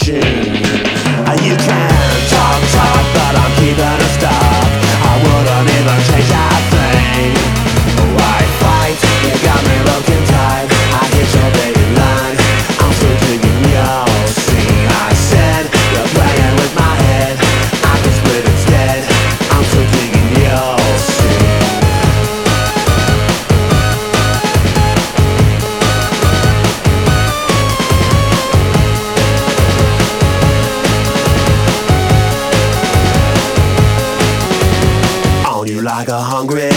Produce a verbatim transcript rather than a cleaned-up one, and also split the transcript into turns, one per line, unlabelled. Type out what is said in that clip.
machine. You can talk, talk, but I'm keeping a stock. I wouldn't even change a thing. Why fight? You got me looking tight. I hit your baby line. I'm still digging your scene. I said you're playing with my head. I can split instead. I'm still digging your scene. On you like a hungry